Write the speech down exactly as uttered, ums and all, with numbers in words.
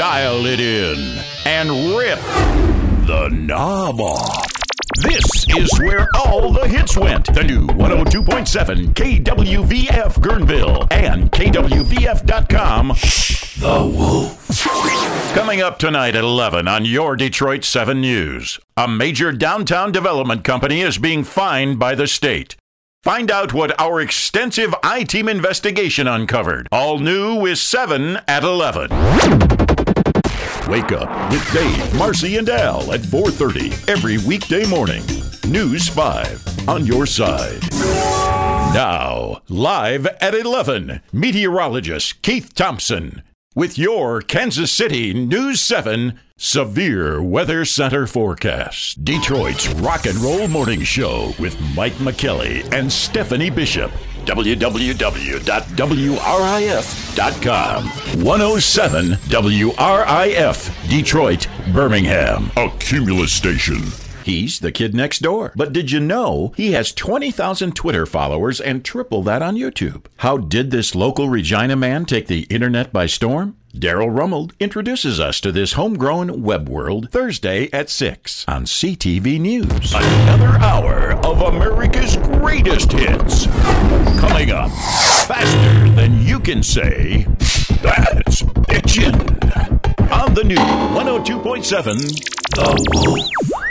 dial it in and rip the knob off. This is where all the hits went. The new one oh two point seven K W V F Guerneville and K W V F dot com. The Wolf. Coming up tonight at eleven on your Detroit seven News. A major downtown development company is being fined by the state. Find out what our extensive I-Team investigation uncovered. All new with seven at eleven. Wake up with Dave, Marcy, and Al at four thirty every weekday morning. News five on your side. Now, live at eleven, meteorologist Keith Thompson with your Kansas City News seven Severe Weather Center forecast. Detroit's Rock and Roll Morning Show with Mike McKelly and Stephanie Bishop. w w w dot w r i f dot com. one oh seven W R I F, Detroit, Birmingham. A Cumulus station. He's the kid next door. But did you know he has twenty thousand Twitter followers and triple that on YouTube? How did this local Regina man take the internet by storm? Daryl Rummold introduces us to this homegrown web world Thursday at six on C T V News. Another hour of America's greatest hits. Coming up faster than you can say, that's bitchin'. On the new one oh two point seven, The Wolf.